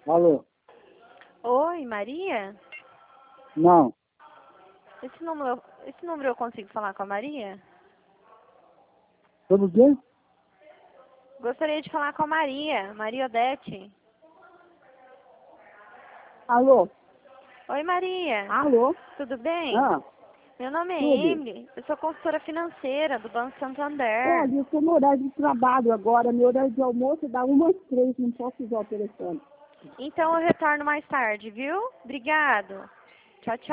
Alô? Oi, Maria? Não. Esse número eu consigo falar com a Maria? Sobre o quê? Gostaria de falar com a Maria Odete. Alô? Oi, Maria. Alô? Tudo bem? Ah, Meu nome é tudo. Emily, eu sou consultora financeira do Banco Santander. Olha, eu estou no horário de trabalho agora. Meu horário de almoço é da 1 às 3, não posso usar o telefone. Então eu retorno mais tarde, viu? Obrigado. Tchau, tchau.